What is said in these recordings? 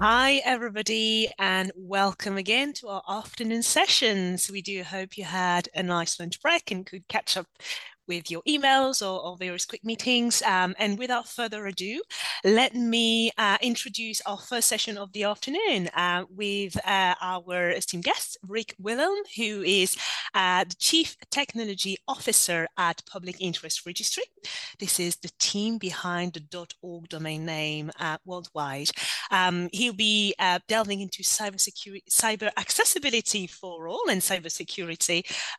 Hi, everybody, and welcome again to our afternoon sessions. We do hope you had a nice lunch break and could catch up with your emails or various quick meetings. And without further ado, let me introduce our first session of the afternoon with our esteemed guest, Rick Willem, who is the Chief Technology Officer at Public Interest Registry. This is the team behind the .org domain name worldwide. He'll be delving into cybersecurity, cyber accessibility for all, and cybersecurity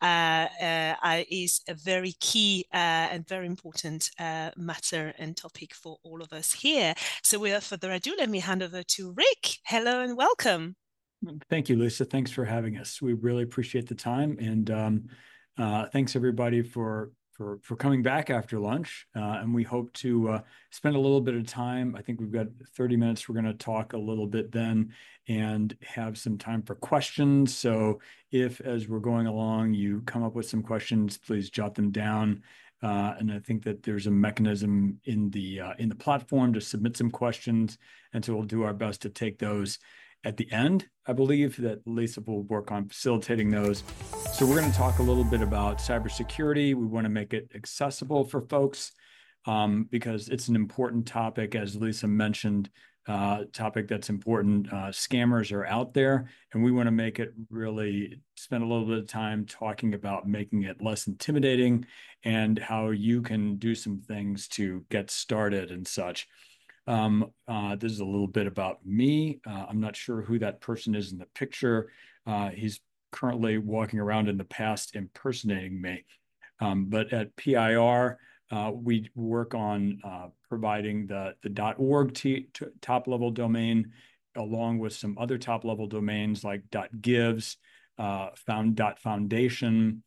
is a very key and very important matter and topic for all of us here. So without further ado, let me hand over to Rick. Hello and welcome. Thank you, Lisa. Thanks for having us. We really appreciate the time, and thanks everybody for coming back after lunch. And we hope to spend a little bit of time. I think we've got 30 minutes. We're going to talk a little bit then, and have some time for questions. So if, as we're going along, you come up with some questions, please jot them down. And I think that there's a mechanism in the platform to submit some questions, and so we'll do our best to take those at the end. I believe that Lisa will work on facilitating those. So we're going to talk a little bit about cybersecurity. We want to make it accessible for folks because it's an important topic, as Lisa mentioned, topic that's important. Scammers are out there, and we want to make it really spend a little bit of time talking about making it less intimidating and how you can do some things to get started and such. This is a little bit about me. I'm not sure who that person is in the picture. He's currently walking around in the past impersonating me. But at PIR, we work on providing the .org top-level domain, along with some other top-level domains like .gives, .foundation,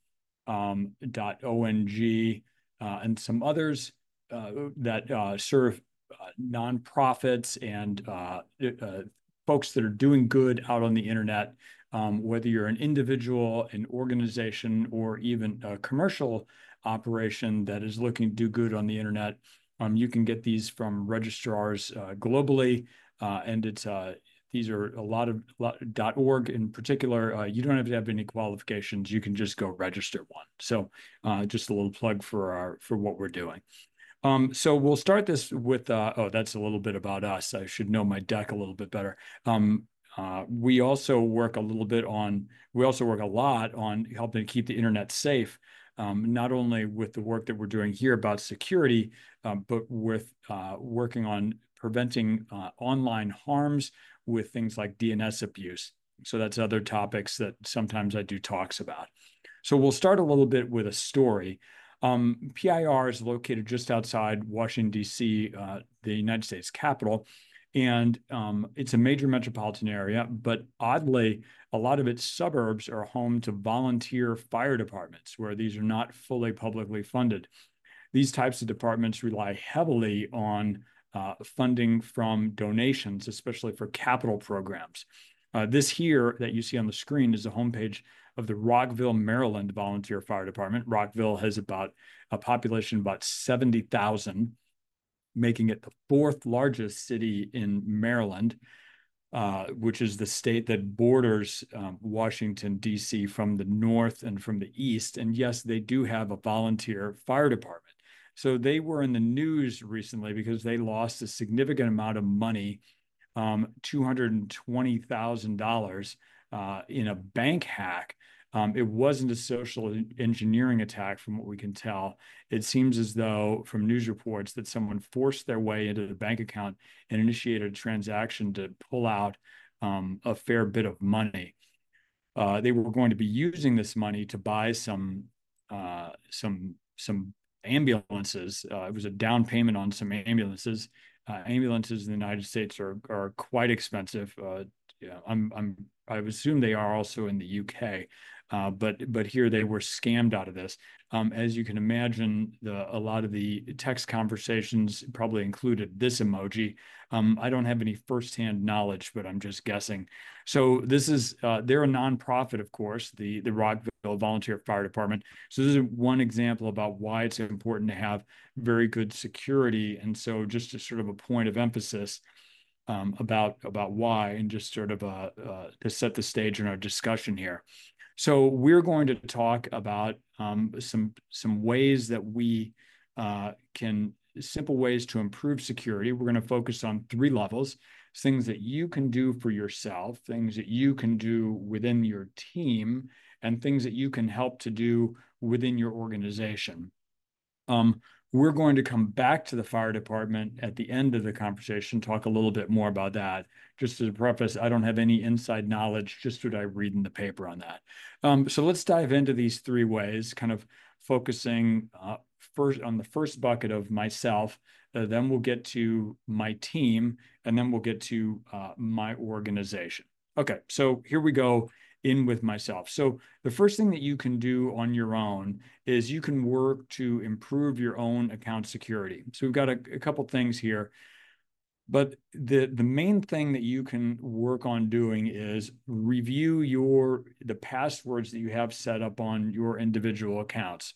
.ong, and some others that serve nonprofits and folks that are doing good out on the internet, whether you're an individual, an organization, or even a commercial operation that is looking to do good on the internet. You can get these from registrars globally, and these are a lot of .org in particular. You don't have to have any qualifications. You can just go register one. So just a little plug for what we're doing. So we'll start this with, that's a little bit about us. I should know my deck a little bit better. We also work a lot on helping to keep the internet safe, not only with the work that we're doing here about security, but with working on preventing online harms with things like DNS abuse. So that's other topics that sometimes I do talks about. So we'll start a little bit with a story. PIR is located just outside Washington, D.C., the United States capital, and it's a major metropolitan area, but oddly, a lot of its suburbs are home to volunteer fire departments, where these are not fully publicly funded. These types of departments rely heavily on funding from donations, especially for capital programs. This here that you see on the screen is the homepage of the Rockville, Maryland Volunteer Fire Department. Rockville has about a population of about 70,000, making it the fourth largest city in Maryland, which is the state that borders Washington, D.C. from the north and from the east. And yes, they do have a volunteer fire department. So they were in the news recently because they lost a significant amount of money, $220,000 in a bank hack. It wasn't a social engineering attack from what we can tell. It seems as though from news reports that someone forced their way into the bank account and initiated a transaction to pull out a fair bit of money. They were going to be using this money to buy some ambulances. It was a down payment on some ambulances. Ambulances in the United States are quite expensive. Yeah, I assume they are also in the UK, but here they were scammed out of this. As you can imagine, a lot of the text conversations probably included this emoji. I don't have any firsthand knowledge, but I'm just guessing. So this is they're a nonprofit, of course, the Rockville Volunteer Fire Department. So this is one example about why it's important to have very good security. And so just as sort of a point of emphasis, about why, and just sort of to set the stage in our discussion here. So we're going to talk about some ways that we can simple ways to improve security. We're going to focus on three levels: things that you can do for yourself, things that you can do within your team, and things that you can help to do within your organization. Um, we're going to come back to the fire department at the end of the conversation, talk a little bit more about that. Just as a preface, I don't have any inside knowledge, just what I read in the paper on that. So let's dive into these three ways, kind of focusing first on the first bucket of myself, then we'll get to my team, and then we'll get to my organization. Okay, so here we go in with myself. So the first thing that you can do on your own is you can work to improve your own account security. So we've got a couple things here, but the main thing that you can work on doing is review the passwords that you have set up on your individual accounts.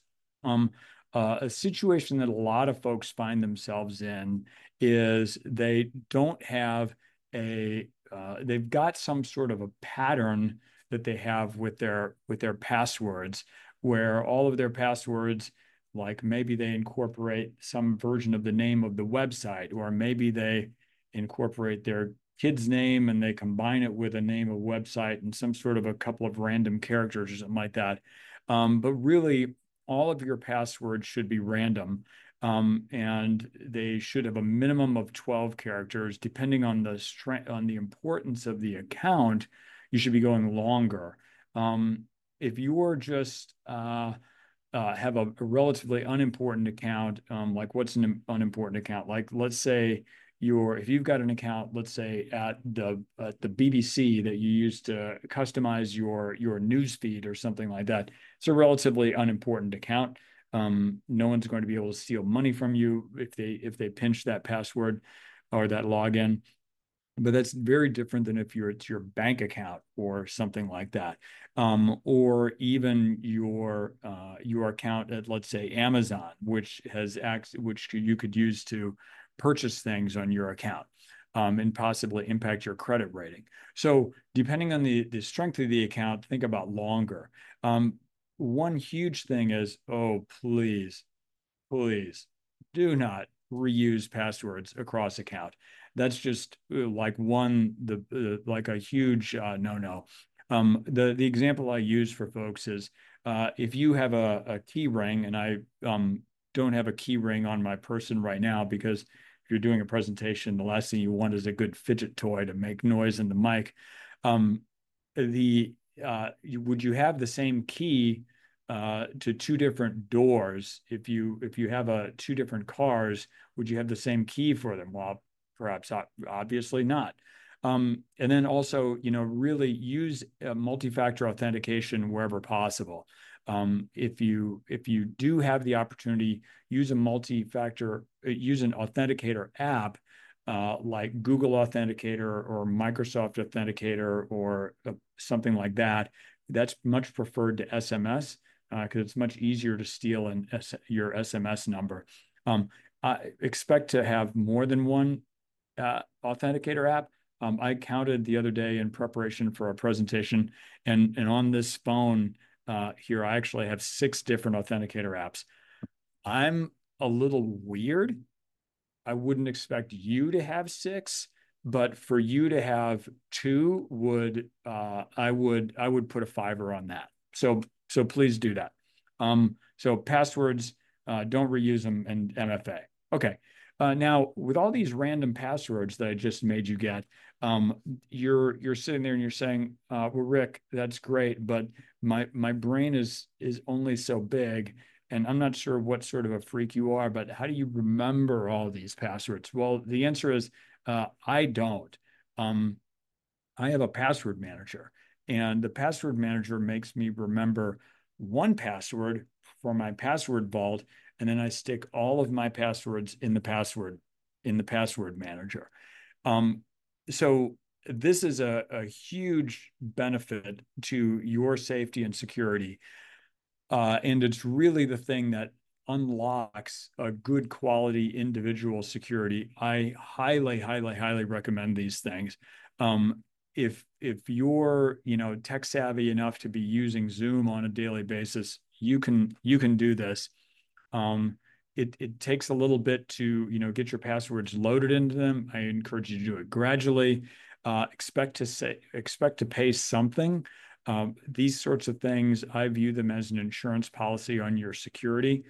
A situation that a lot of folks find themselves in is they don't have they've got some sort of a pattern that they have with their passwords, where all of their passwords, like maybe they incorporate some version of the name of the website, or maybe they incorporate their kid's name and they combine it with a name of a website and some sort of a couple of random characters or something like that. But really, all of your passwords should be random. And they should have a minimum of 12 characters. Depending on the strength, on the importance of the account, you should be going longer. If you are just have a relatively unimportant account, like what's an unimportant account? Like let's say if you've got an account, let's say at the BBC that you use to customize your news feed or something like that, it's a relatively unimportant account. No one's going to be able to steal money from you if they pinch that password or that login. But that's very different than if it's your bank account or something like that, or even your account at, let's say, Amazon, which you could use to purchase things on your account, and possibly impact your credit rating. So depending on the strength of the account, think about longer. One huge thing is, oh, please do not reuse passwords across account. That's just like a huge no-no. The example I use for folks is if you have a key ring, and I don't have a key ring on my person right now because if you're doing a presentation, the last thing you want is a good fidget toy to make noise in the mic. Would you have the same key to two different doors? If you have two different cars, would you have the same key for them? Well, perhaps obviously not. And then also, really use multi-factor authentication wherever possible. If you do have the opportunity, use an authenticator app like Google Authenticator or Microsoft Authenticator or something like that. That's much preferred to SMS because it's much easier to steal your SMS number. I expect to have more than one authenticator app. I counted the other day in preparation for a presentation, and on this phone here, I actually have 6 different authenticator apps. I'm a little weird. I wouldn't expect you to have 6, but for you to have 2 I would put a 5 on that. So please do that. So passwords, don't reuse them, and MFA. Okay. Now, with all these random passwords that I just made you get, you're sitting there and you're saying, "Well, Rick, that's great, but my brain is only so big, and I'm not sure what sort of a freak you are, but how do you remember all these passwords?" Well, the answer is, I don't. Um, I have a password manager, and the password manager makes me remember one password for my password vault, and then I stick all of my passwords in the password manager. Um, so this is a huge benefit to your safety and security. And it's really the thing that unlocks a good quality individual security. I highly, highly, highly recommend these things. If you're, tech savvy enough to be using Zoom on a daily basis, you can do this. Um, it takes a little bit to, get your passwords loaded into them. I encourage you to do it gradually. Expect to pay something. These sorts of things, I view them as an insurance policy on your security.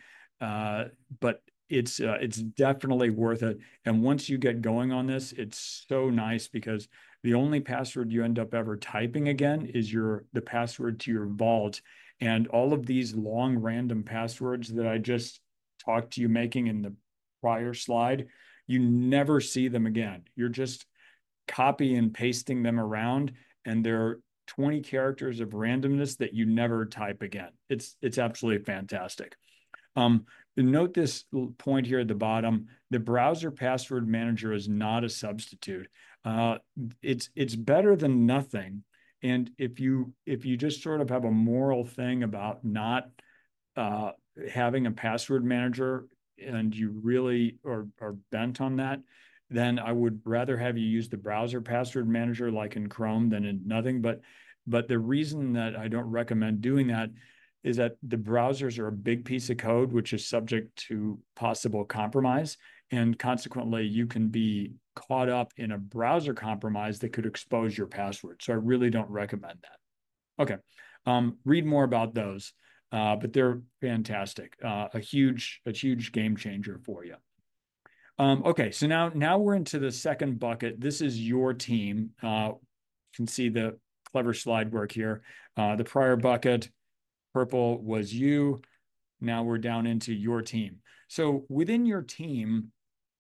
But it's definitely worth it. And once you get going on this, it's so nice because the only password you end up ever typing again is the password to your vault. And all of these long random passwords that I just talked to you making in the prior slide, you never see them again. You're just copy and pasting them around, and they're 20 characters of randomness that you never type again. It's absolutely fantastic. Um, Note this point here at the bottom. The browser password manager is not a substitute. Uh, it's better than nothing. And if you just sort of have a moral thing about not uh, having a password manager and you really are bent on that, then I would rather have you use the browser password manager like in Chrome than in nothing. But the reason that I don't recommend doing that is that the browsers are a big piece of code which is subject to possible compromise, and consequently you can be caught up in a browser compromise that could expose your password. So I really don't recommend that. Okay. Read more about those, but they're fantastic. A huge game changer for you. Okay, so now we're into the second bucket. This is your team. You can see the clever slide work here. The prior bucket, purple, was you. Now we're down into your team. So within your team,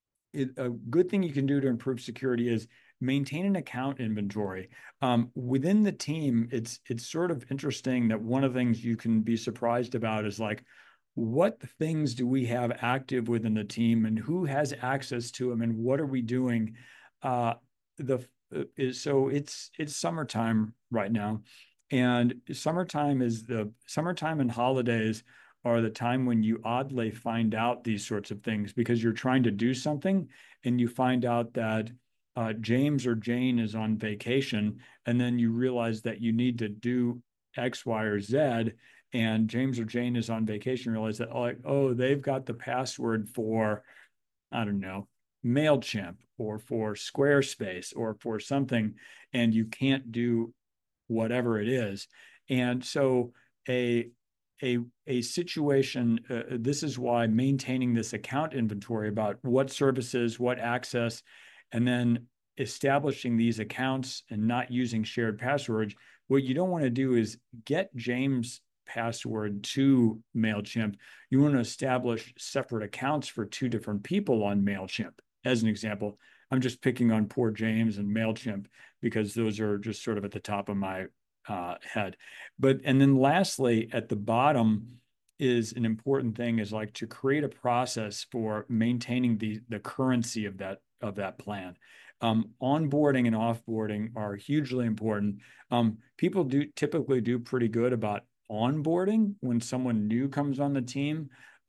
a good thing you can do to improve security is maintain an account inventory. Within the team, it's sort of interesting that one of the things you can be surprised about is like, what things do we have active within the team, and who has access to them, and what are we doing? The so it's summertime right now, and summertime and holidays are the time when you oddly find out these sorts of things because you're trying to do something and you find out that James or Jane is on vacation, and then you realize that you need to do X, Y, or Z, and James or Jane is on vacation, realize that, like, oh, they've got the password for, I don't know, MailChimp or for Squarespace or for something, and you can't do whatever it is. And so a a situation, this is why maintaining this account inventory about what services, what access, and then establishing these accounts and not using shared passwords. What you don't want to do is get James' password to MailChimp. You want to establish separate accounts for two different people on MailChimp. As an example, I'm just picking on poor James and MailChimp because those are just sort of at the top of my head. And then lastly, at the bottom is an important thing, is like to create a process for maintaining the currency of that plan. Onboarding and offboarding are hugely important. People do typically do pretty good about onboarding when someone new comes on the team.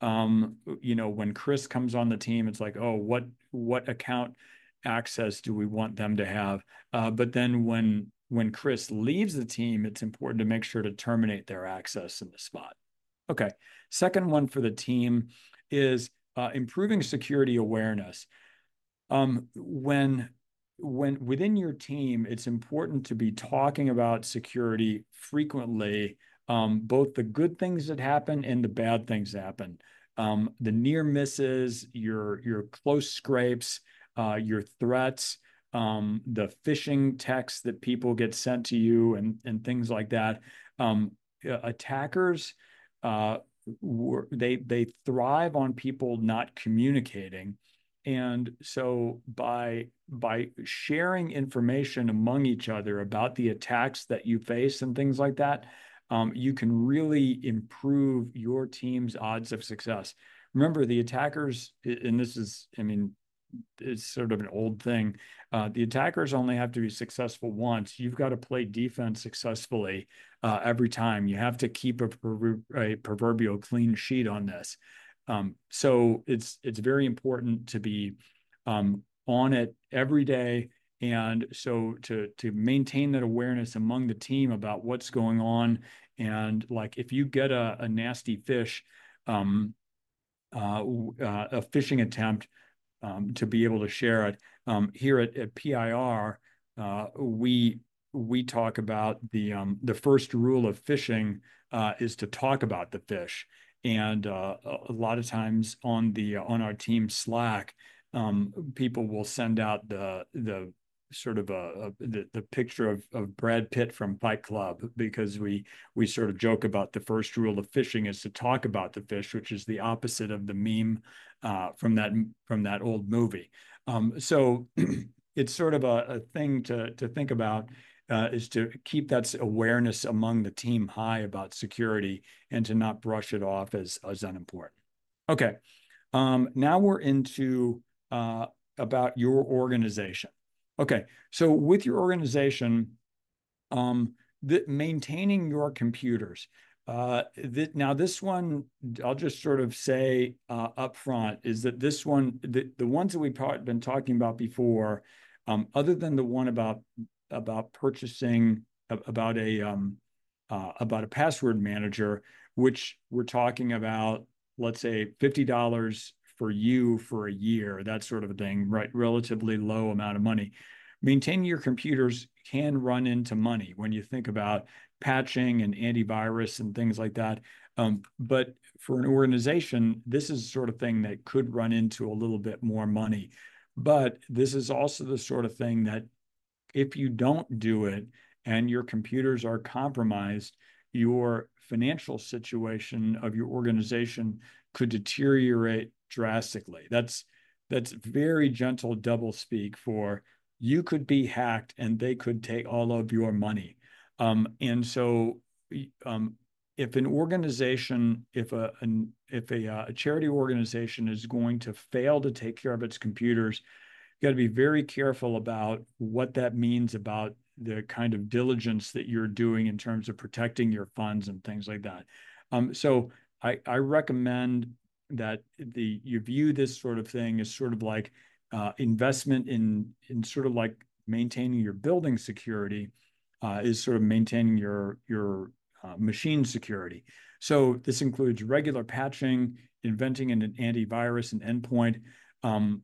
When Chris comes on the team, it's like, oh, what account access do we want them to have? But then when Chris leaves the team, it's important to make sure to terminate their access in the spot. Okay. Second one for the team is improving security awareness. When within your team, it's important to be talking about security frequently, both the good things that happen and the bad things that happen. The near misses, your close scrapes, your threats, the phishing texts that people get sent to you, and things like that. Attackers, they thrive on people not communicating, and so by sharing information among each other about the attacks that you face and things like that, you can really improve your team's odds of success. Remember, the attackers, and this is, I mean, it's sort of an old thing. The attackers only have to be successful once. You've got to play defense successfully every time. You have to keep a proverbial clean sheet on this. So it's very important to be on it every day. And so to maintain that awareness among the team about what's going on. And like if you get a nasty fish, um, a fishing attempt, to be able to share it. Here at PIR, we talk about the first rule of fishing is to talk about the fish, and a lot of times on our team Slack, people will send out the sort of the picture of Brad Pitt from Fight Club, because we sort of joke about the first rule of fishing is to talk about the fish, which is the opposite of the meme from that old movie. So it's sort of a thing to think about, is to keep that awareness among the team high about security and to not brush it off as unimportant. Okay, now we're into about your organization. Okay, so with your organization, maintaining your computers. Now, this one, I'll just sort of say up front, is that this one, the ones that we've been talking about before, other than the one about purchasing about a password manager, which we're talking about, let's say $50 for you for a year, that sort of a thing, right? Relatively low amount of money. Maintaining your computers can run into money when you think about patching and antivirus and things like that. But for an organization, this is the sort of thing that could run into a little bit more money. But this is also the sort of thing that if you don't do it and your computers are compromised, your financial situation of your organization could deteriorate drastically. That's very gentle double speak for you could be hacked and they could take all of your money. And so um, if an organization, if a charity organization is going to fail to take care of its computers, you got to be very careful about what that means about the kind of diligence that you're doing in terms of protecting your funds and things like that. So I recommend that you view this sort of thing as sort of like investment in sort of like maintaining your building security, is sort of maintaining your machine security. So this includes regular patching, inventing an antivirus and endpoint. Um,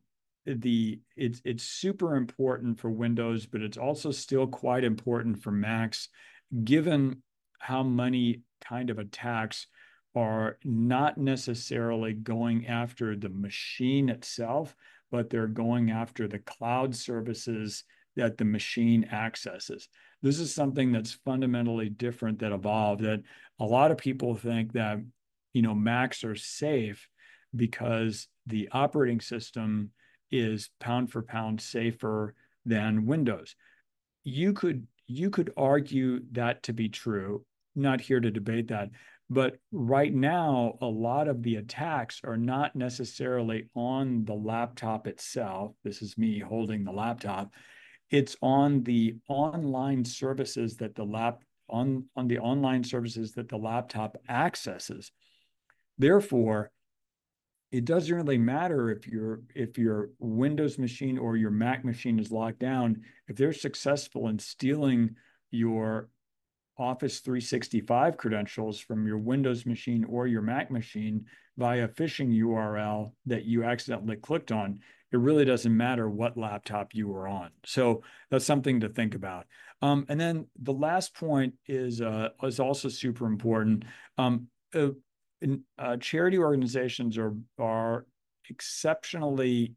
it's super important for Windows, but it's also still quite important for Macs, given how many kind of attacks are not necessarily going after the machine itself, but they're going after the cloud services that the machine accesses. This is something that's fundamentally different that evolved, that a lot of people think that, Macs are safe because the operating system is pound for pound safer than Windows. You could argue that to be true. Not here to debate that. But right now, a lot of the attacks are not necessarily on the laptop itself. This is me holding the laptop. It's on the online services that on the online services that the laptop accesses. Therefore, it doesn't really matter if your Windows machine or your Mac machine is locked down. If they're successful in stealing your Office 365 credentials from your Windows machine or your Mac machine via phishing URL that you accidentally clicked on, it really doesn't matter what laptop you were on. So that's something to think about. And then the last point is also super important. Um, uh, Charity organizations are exceptionally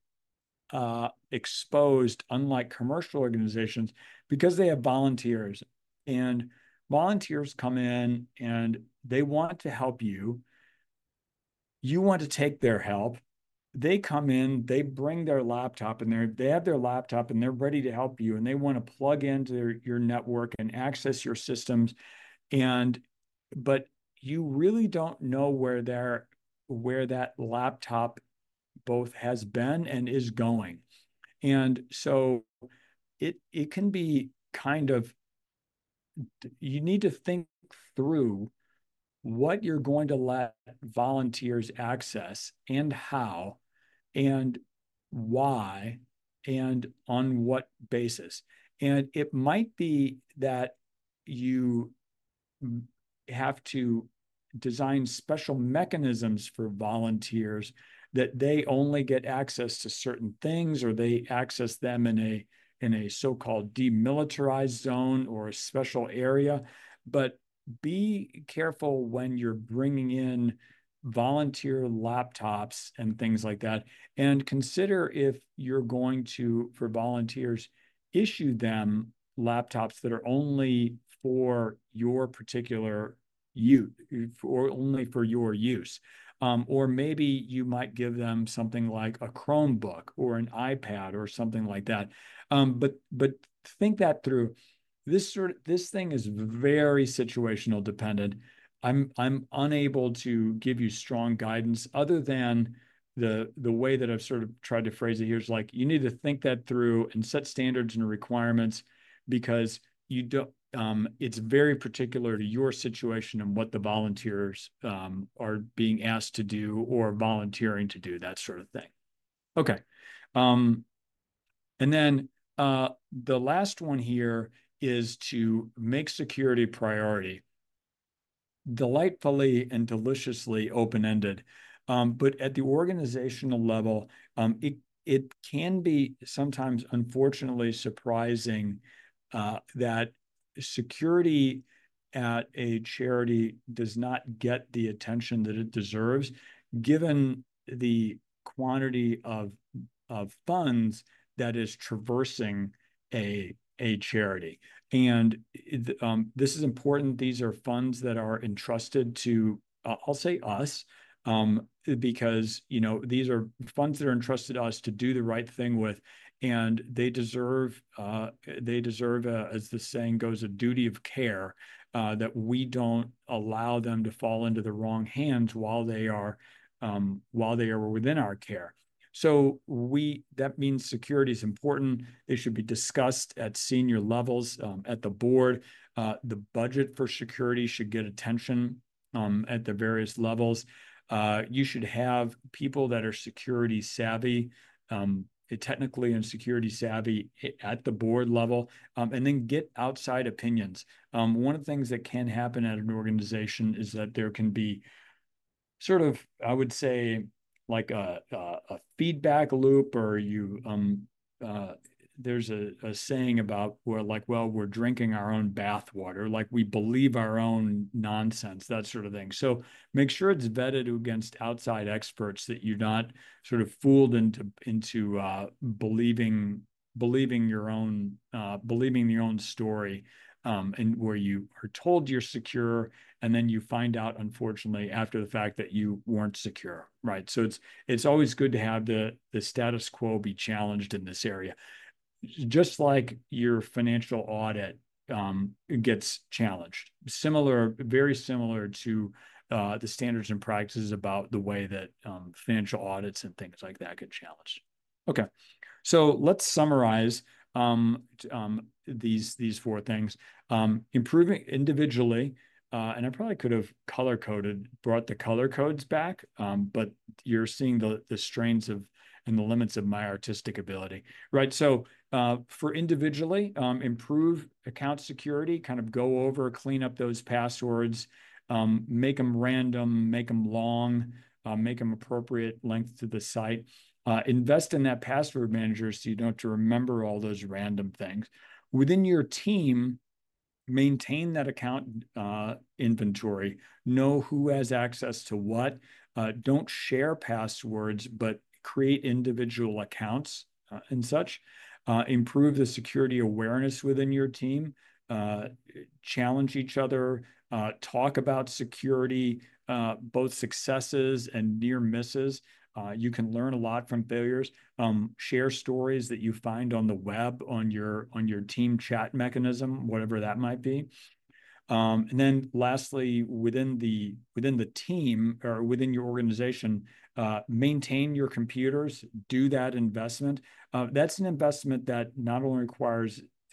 exposed, unlike commercial organizations, because they have volunteers, and volunteers come in and they want to help you. You want to take their help. They come in, they bring their laptop, and they have their laptop and they're ready to help you, and they want to plug into your network and access your systems. And but you really don't know where that laptop both has been and is going. And so it can be kind of, you need to think through what you're going to let volunteers access and how and why and on what basis. And it might be that you have to design special mechanisms for volunteers that they only get access to certain things, or they access them in a so-called demilitarized zone or a special area. But be careful when you're bringing in volunteer laptops and things like that, and consider if you're going to, for volunteers, issue them laptops that are only for your particular use, or only for your use. Or maybe you might give them something like a Chromebook or an iPad or something like that. But think that through. This thing is very situational dependent. I'm unable to give you strong guidance other than the way that I've sort of tried to phrase it here is like you need to think that through and set standards and requirements, because you don't it's very particular to your situation and what the volunteers are being asked to do or volunteering to do, that sort of thing. Okay. Um, and then the last one here is to make security priority. Delightfully and deliciously open-ended. But at the organizational level, it can be sometimes, unfortunately, surprising that security at a charity does not get the attention that it deserves, given the quantity of funds that is traversing a charity. And this is important. These are funds that are entrusted to, I'll say us, because these are funds that are entrusted to us to do the right thing with, and they deserve as the saying goes, a duty of care, that we don't allow them to fall into the wrong hands while they are within our care. So that means security is important. They should be discussed at senior levels, at the board. The budget for security should get attention at the various levels. You should have people that are security savvy, technically and security savvy at the board level, and then get outside opinions. One of the things that can happen at an organization is that there can be sort of, I would say, like a feedback loop, or there's a saying about where, like, well, we're drinking our own bathwater, like we believe our own nonsense, that sort of thing. So make sure it's vetted against outside experts, that you're not sort of fooled into believing your own story, and where you are told you're secure, and then you find out, unfortunately, after the fact, that you weren't secure, right? So it's always good to have the status quo be challenged in this area, just like your financial audit gets challenged. Very similar to the standards and practices about the way that financial audits and things like that get challenged. Okay, so let's summarize these four things. Improving individually, and I probably could have brought the color codes back, but you're seeing the strains of and the limits of my artistic ability, right? So for individually, improve account security, kind of go over, clean up those passwords, make them random, make them long, make them appropriate length to the site. Invest in that password manager so you don't have to remember all those random things. Within your team, maintain that account inventory. Know who has access to what. Don't share passwords, but create individual accounts and such. Improve the security awareness within your team. Challenge each other. Talk about security, both successes and near misses. You can learn a lot from failures. Share stories that you find on the web, on your team chat mechanism, whatever that might be. And then lastly, within the team or within your organization, maintain your computers, do that investment. That's an investment that not only requires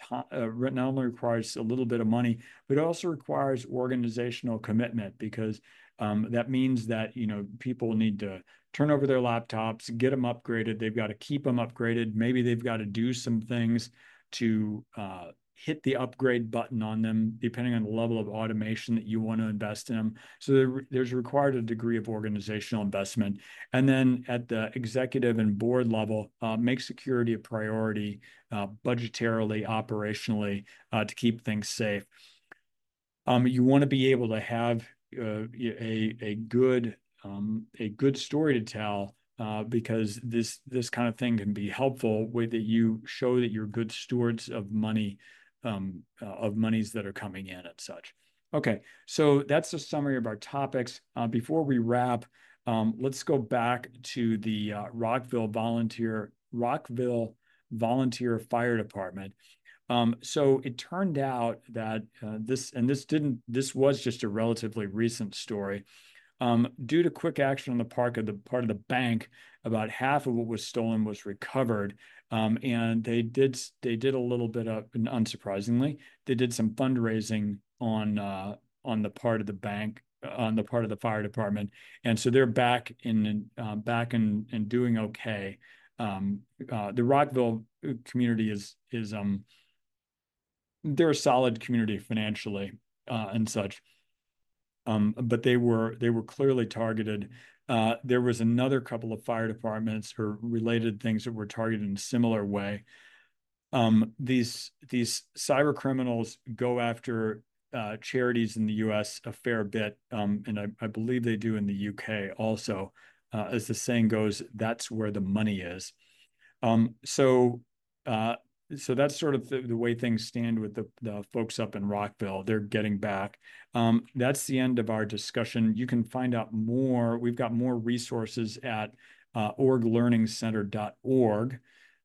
not only requires a little bit of money, but it also requires organizational commitment, because that means that, people need to turn over their laptops, get them upgraded. They've got to keep them upgraded. Maybe they've got to do some things to hit the upgrade button on them, depending on the level of automation that you want to invest in them. So there's required a degree of organizational investment. And then at the executive and board level, make security a priority, budgetarily, operationally, to keep things safe. You want to be able to have a good story to tell, because this kind of thing can be helpful with that you show that you're good stewards of money, of monies that are coming in and such. Okay, so that's a summary of our topics. Before we wrap, let's go back to the Rockville Volunteer Fire Department. So it turned out that this was just a relatively recent story. Due to quick action on the part of the bank, about half of what was stolen was recovered. And they did a little bit of, and unsurprisingly, they did some fundraising on the part of the bank, on the part of the fire department, and so they're back and doing okay. The Rockville community is they're a solid community financially, and such. But they were clearly targeted. There was another couple of fire departments or related things that were targeted in a similar way. These cyber criminals go after charities in the U.S. a fair bit, and I believe they do in the U.K. also. As the saying goes, that's where the money is. So that's sort of the way things stand with the folks up in Rockville. They're getting back. That's the end of our discussion. You can find out more. We've got more resources at orglearningcenter.org.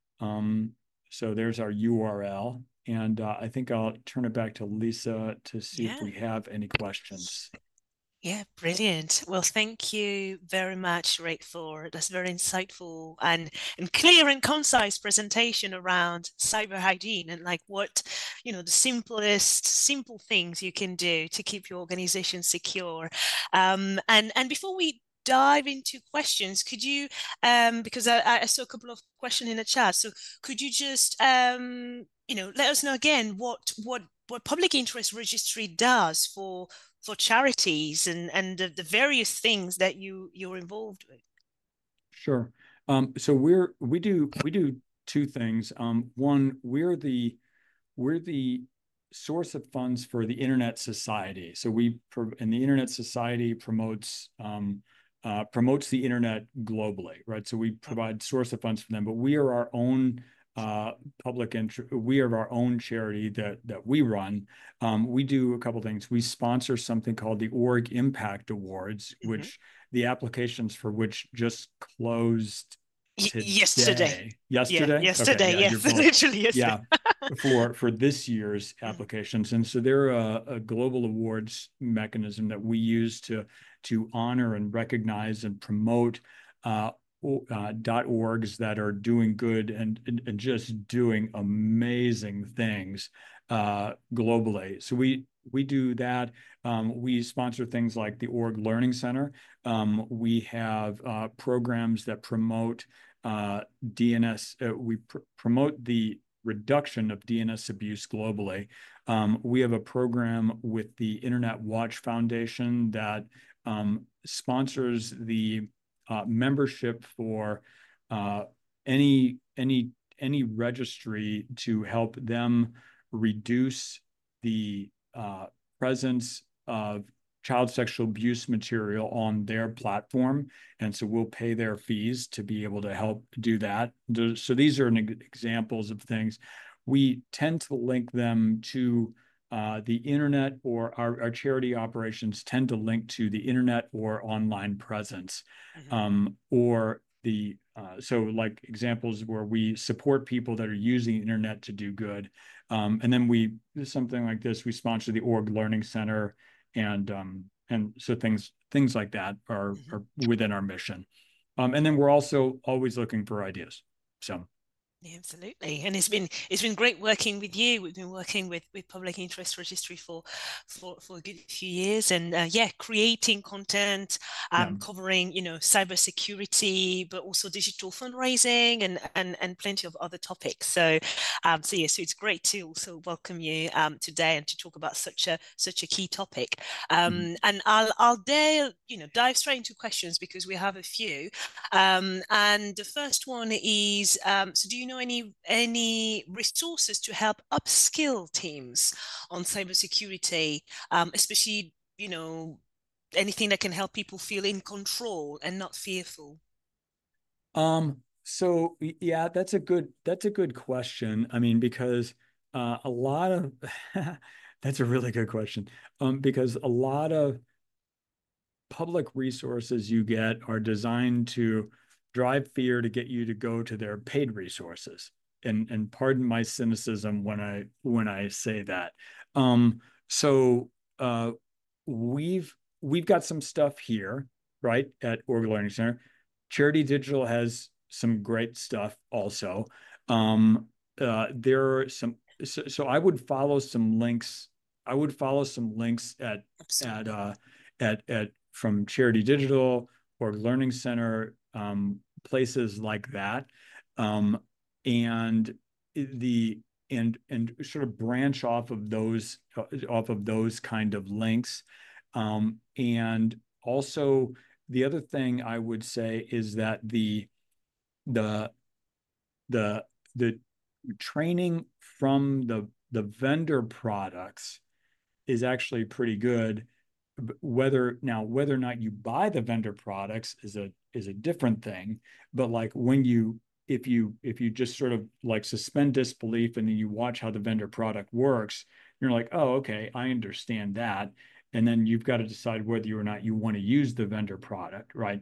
So there's our URL. And I think I'll turn it back to Lisa to see if we have any questions. Yeah, brilliant. Well, thank you very much, Rick, for this very insightful and clear and concise presentation around cyber hygiene and like what, the simple things you can do to keep your organization secure. And before we dive into questions, could you, because I saw a couple of questions in the chat, so could you just, let us know again what Public Interest Registry does for charities and the various things that you're involved with? Sure. So we do two things. One, we're the source of funds for the Internet Society. So and the Internet Society promotes the internet globally, right? So we provide source of funds for them, but we are our own we are our own charity that we run. We do a couple things. We sponsor something called the Org Impact Awards, which the applications for which just closed yesterday. Yesterday? Yesterday. Okay, yeah, Yes, literally yesterday. Yeah, for this year's applications. And so they're a global awards mechanism that we use to honor and recognize and promote .orgs that are doing good and just doing amazing things globally. So we do that. We sponsor things like the Org Learning Center. We have programs that promote DNS. We promote the reduction of DNS abuse globally. We have a program with the Internet Watch Foundation that sponsors the membership for any registry to help them reduce the presence of child sexual abuse material on their platform. And so we'll pay their fees to be able to help do that. So these are examples of things. We tend to link them to the internet, or our charity operations tend to link to the internet or online presence, or so like examples where we support people that are using the internet to do good. And then something like this, we sponsor the Org Learning Center, and so things like that are within our mission. And then we're also always looking for ideas. So Yeah, absolutely. And it's been great working with you. We've been working with Public Interest Registry for a good few years, and yeah, creating content, Yeah. covering cybersecurity, but also digital fundraising and plenty of other topics. So yeah, so it's great to also welcome you today and to talk about such a key topic. Mhm. And I'll dare dive straight into questions because we have a few. And the first one is, so do you know any resources to help upskill teams on cybersecurity, especially, anything that can help people feel in control and not fearful? Yeah, that's a good question. I mean, because a lot of that's a really good question. Because a lot of public resources you get are designed to drive fear to get you to go to their paid resources. And pardon my cynicism when I say that. Um, so uh, we've got some stuff here, right, at Org Learning Center. Charity Digital has some great stuff also. There are some, so I would follow some links. I would follow some links at Absolutely. from Charity Digital or Learning Center, places like that, um, and the and sort of branch off of those kind of links, and also the other thing I would say is that the the the training from the vendor products is actually pretty good. Whether or not you buy the vendor products is a different thing. But like when you if you just sort of like suspend disbelief and then you watch how the vendor product works, you're like, oh, okay, I understand that. And then you've got to decide whether or not you want to use the vendor product, right?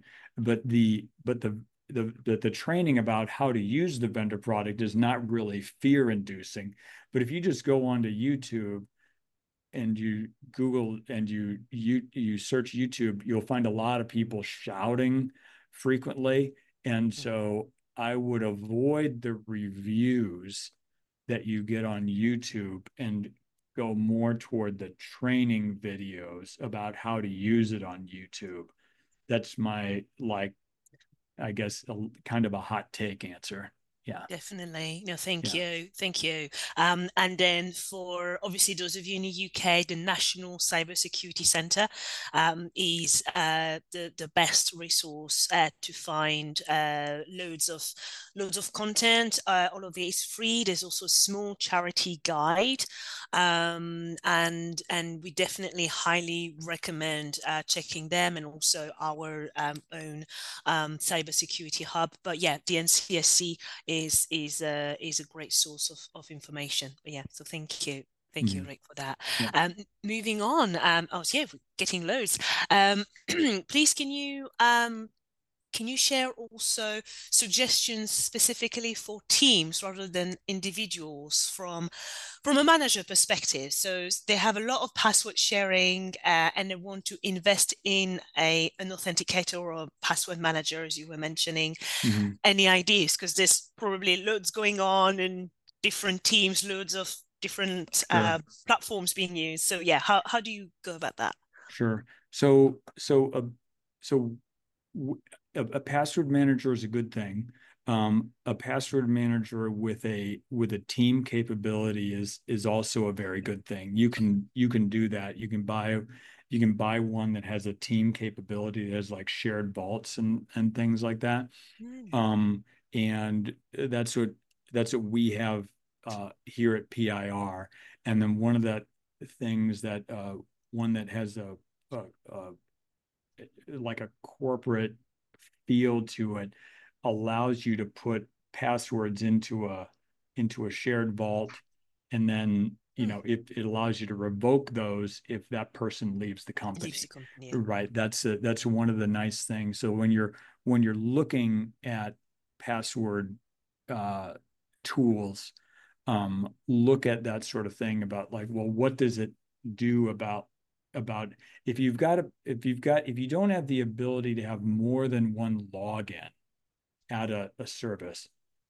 But the training about how to use the vendor product is not really fear inducing. But if you just go onto YouTube and you Google and you search YouTube, you'll find a lot of people shouting frequently. And so I would avoid the reviews that you get on YouTube and go more toward the training videos about how to use it on YouTube. That's my, like, I guess, kind of a hot take answer. Yeah. Definitely. No, thank Yeah. you. Thank you. And then for obviously those of you in the UK, the National Cybersecurity Centre is the best resource to find loads of content. All of it is free. There's also a small charity guide, and we definitely highly recommend checking them and also our own cybersecurity hub. But yeah, the NCSC is a great source of information. But yeah, so thank you. Thank you, Mhm. Rick, for that. Yeah. Moving on. Oh, yeah, we're getting loads. Please, can you share also suggestions specifically for teams rather than individuals from a manager perspective? So they have a lot of password sharing, and they want to invest in an authenticator or a password manager, as you were mentioning. Mhm. Any ideas? Because there's probably loads going on in different teams, loads of different Sure. platforms being used. So yeah, how do you go about that? Sure. So a password manager is a good thing. A password manager with a team capability is also a very good thing. You can do that. You can buy one that has a team capability that has like shared vaults and things like that. Mm, Um, and that's what we have here at PIR. And then one of the things that one that has a like a corporate feel to it allows you to put passwords into a shared vault, and then mm. it allows you to revoke those if that person leaves the Leaves the company. company. Yeah. Right. That's one of the nice things. So when you're looking at password uh, tools, look at that sort of thing about like, well, what does it do about if you don't have the ability to have more than one login at a service,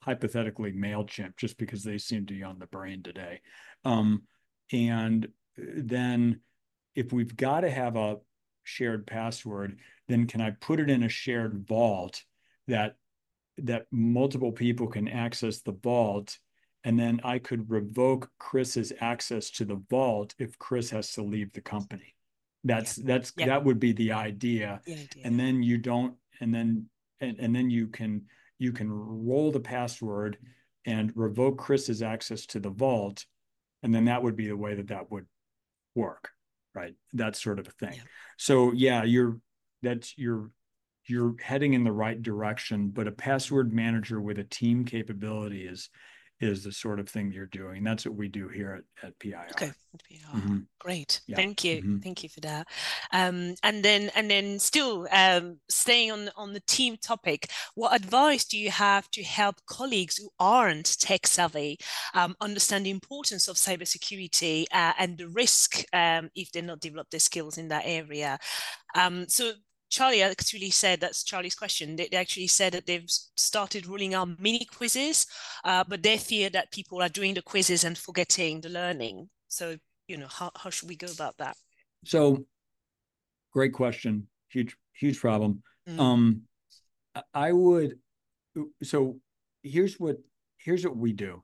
hypothetically MailChimp just because they seem to be on the brain today. Um, and then if we've got to have a shared password, then can I put it in a shared vault that multiple people can access the vault, and then I could revoke Chris's access to the vault if Chris has to leave the company. Yeah. Yeah. That would be the idea. The idea. And then you don't, and then you can roll the password and revoke Chris's access to the vault, and then that would be the way that that would work, right? That sort of a thing. Yeah. So yeah, that's you're heading in the right direction, but a password manager with a team capability is the sort of thing you're doing. That's what we do here at Okay. PIR. PR. Mm-hmm. Great. Yeah. Thank you. Mm-hmm. Thank you for that. And then still staying on the team topic, what advice do you have to help colleagues who aren't tech savvy understand the importance of cybersecurity and the risk if they not develop their skills in that area? So Charlie actually said, that's Charlie's question. They actually said that they've started rolling out mini quizzes, but they fear that people are doing the quizzes and forgetting the learning. So, how should we go about that? So great question. Huge problem. Mm. Um, I would, so here's what we do.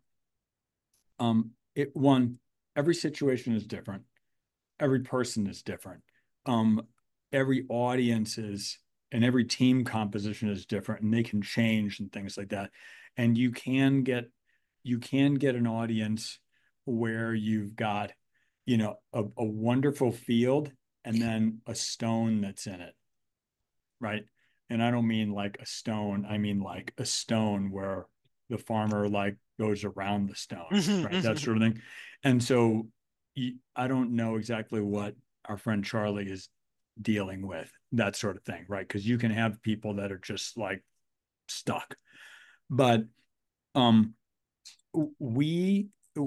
One, every situation is different. Every person is different. Um, every audience is and every team composition is different, and they can change and things like that. And you can get an audience where you've got, a wonderful field and Yeah. then a stone that's in it, right? And I don't mean like a stone, I mean like a stone where the farmer like goes around the stone, right? That sort of thing. And so I don't know exactly what our friend Charlie is dealing with, that sort of thing, right? Because you can have people that are just like stuck. But um we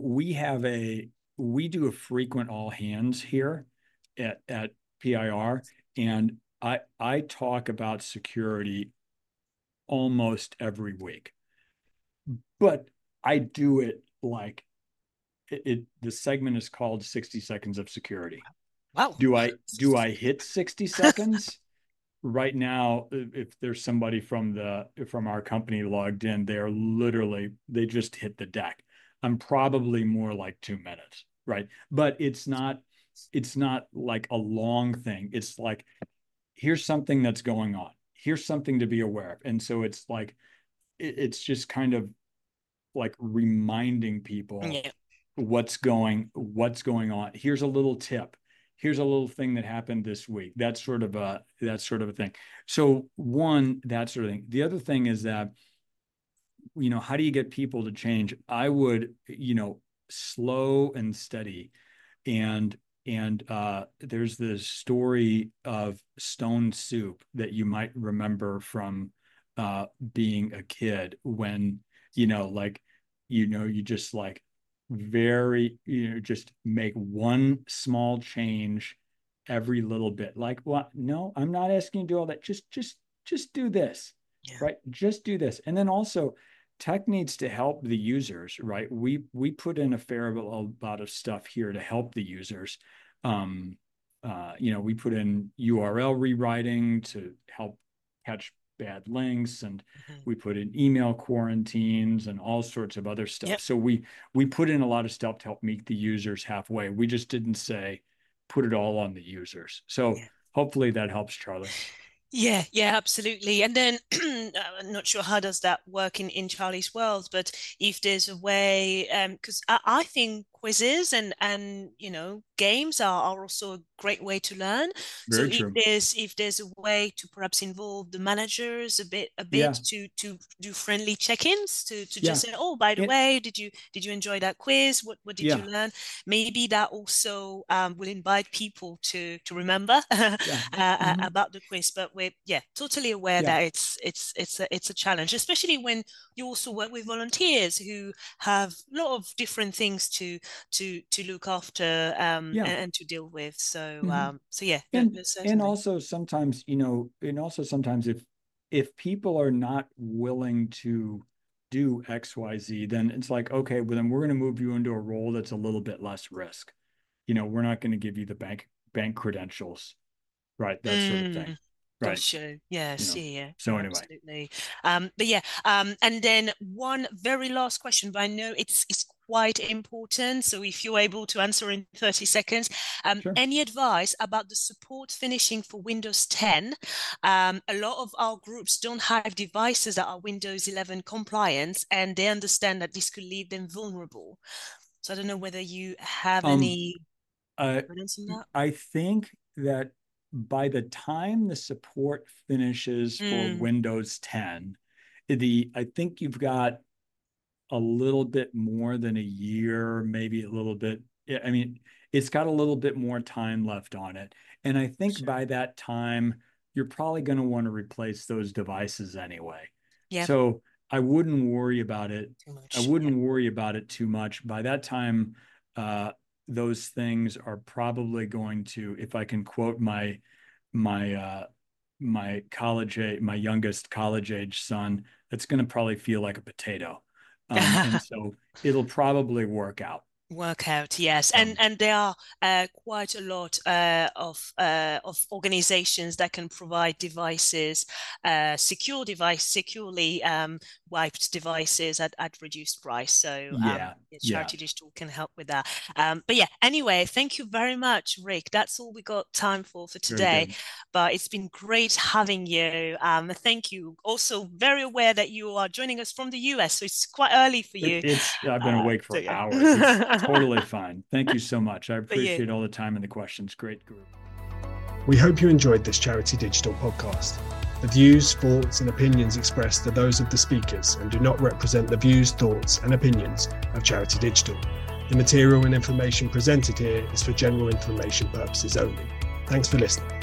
we do a frequent all hands here at PIR, and I talk about security almost every week, but I do it like the segment is called 60 seconds of security. Wow. Do I hit 60 seconds? Right now, if there's somebody from our company logged in, they just hit the deck. I'm probably more like 2 minutes, right? But it's not like a long thing. It's like, here's something that's going on. Here's something to be aware of. And so it's like it's just kind of like reminding people Yeah. what's going on. Here's a little tip. Here's a little thing that happened this week. That's sort of a thing. So one, that sort of thing. The other thing is that, how do you get people to change? I would, slow and steady. And there's this story of stone soup that you might remember from being a kid when, like, you just like just make one small change every little bit. Like, what? No, I'm not asking you to do all that. Just do this, Yeah. right? Just do this. And then also tech needs to help the users, right? We put in a fair amount of stuff here to help the users. We put in URL rewriting to help catch bad links, and Mhm. we put in email quarantines and all sorts of other stuff. Yep. So we put in a lot of stuff to help meet the users halfway. We just didn't say put it all on the users. So Yeah. hopefully that helps, Charlie. Yeah, yeah, absolutely. And then I'm not sure how does that work in Charlie's world, but if there's a way, because I think quizzes and games are also a great way to learn. So Very true. if there's a way to perhaps involve the managers a bit Yeah. to do friendly check-ins to just Yeah. say, oh, by the It, way, did you enjoy that quiz? What did you yeah. learn? Maybe that also will invite people to remember Yeah. Hmm. about the quiz. But we're totally aware Yeah. that it's a challenge, especially when you also work with volunteers who have a lot of different things to look after Yeah. and to deal with. So Hmm. so yeah, no, And no, certainly. also sometimes, if people are not willing to do XYZ, then it's like, okay, well, then we're going to move you into a role that's a little bit less risk. We're not going to give you the bank credentials, right? That sort of thing. Right. Gotcha. Yes. Yeah. So anyway. Absolutely. But yeah. And then one very last question, but I know it's quite important. So if you're able to answer in 30 seconds, Sure. Any advice about the support finishing for Windows 10? A lot of our groups don't have devices that are Windows 11 compliant, and they understand that this could leave them vulnerable. So I don't know whether you have any guidance on that. I think that by the time the support finishes for Windows 10, I think you've got a little bit more than a year, maybe a little bit. I mean, it's got a little bit more time left on it. And I think by that time, you're probably going to want to replace those devices anyway. Yeah. So I wouldn't worry about it. Much, I wouldn't worry about it too much. By that time, those things are probably going to, if I can quote my youngest college age son, it's going to probably feel like a potato. And so it'll probably work out. Yes, and there are quite a lot of organizations that can provide devices, securely wiped devices at reduced price. So Charity Digital can help with that. But yeah, anyway, thank you very much, Rick. That's all we got time for today. But it's been great having you. Thank you. Also, very aware that you are joining us from the US, so it's quite early for you. I've been awake for hours. It's totally fine. Thank you so much. I appreciate all the time and the questions. Great group. We hope you enjoyed this Charity Digital podcast. The views, thoughts, and opinions expressed are those of the speakers and do not represent the views, thoughts, and opinions of Charity Digital. The material and information presented here is for general information purposes only. Thanks for listening.